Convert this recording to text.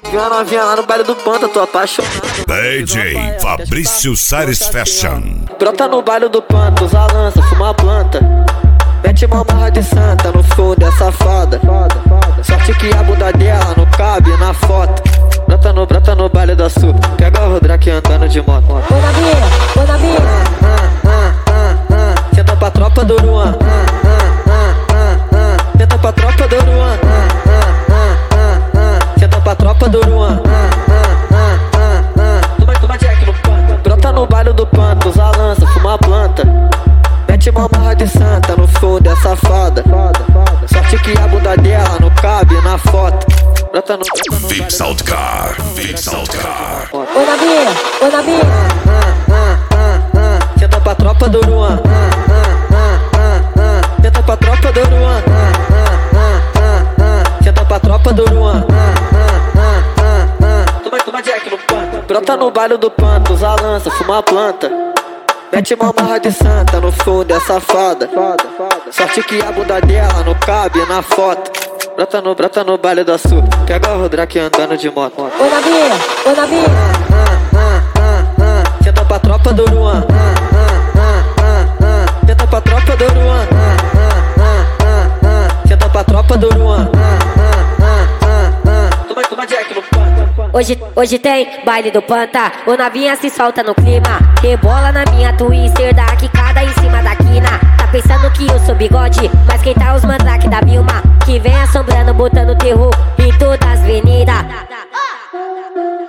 Vi uma novinha lá no baile do Panta, tô apaixonado. DJ Fabrício Sares Fashion. Brota no baile do Panta, usa lança, fuma planta. Mete uma marra de santa no flow dessa fada. Sorte que a bunda dela não cabe na foto. Brota no baile da Sul, pega o Rodraque andando de moto. Ô Navinha, senta pra tropa do Luan. Senta pra tropa do Luan. Senta pra tropa do Luan. Toma Jack no Panta. Brota no baile do Panta, usa lança, fuma planta. Mete uma marra de santa no flow dessa fada. Sorte que a bunda dela não cabe na foto. Brota no VIP Saltcar, VIP Saltcar. ô Navinha, senta pra tropa do Luan. Senta pra tropa do Luan. Senta pra tropa do Luan. Toma Jack no Panta. Brota no baile do Panta, usa lança, fuma planta. Mete uma marra de santa no flow dessa fada. Sorte que a bunda dela não cabe na foto. Brota no baile da Sul, pega o Rodraque andando de moto. ô Navinha, senta pra tropa do Luan. Senta pra tropa do Luan. Senta pra tropa do Luan. Toma Jack no Panta. Hoje tem baile do Panta. O Navinha se solta no clima. Rebola na minha twister da quicada em cima da quina. Tá pensando que eu sou bigode, mas quem tá os mandrake da Vilma, que vem assombrando, botando terror em todas as avenidas.